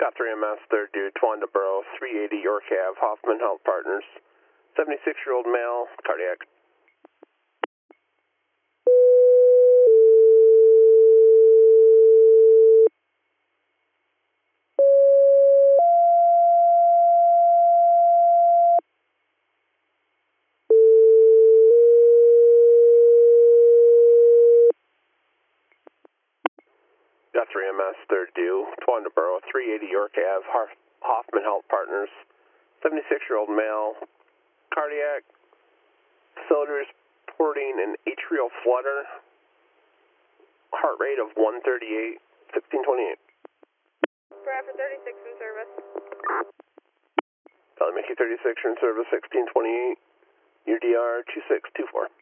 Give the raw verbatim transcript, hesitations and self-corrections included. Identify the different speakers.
Speaker 1: three M S, third due, Twanda Borough, three eighty York Avenue, Hoffman Health Partners, seventy-six-year-old male, cardiac. three M S, third due, Twanda Borough, three eighty York Avenue, Hoffman Health Partners, seventy-six-year-old male, cardiac, facility reporting an atrial flutter, heart rate of one thirty-eight, sixteen twenty-eight.
Speaker 2: Bradford thirty-six in service.
Speaker 1: Mickey thirty-six in service, sixteen twenty-eight, U D R two six two four.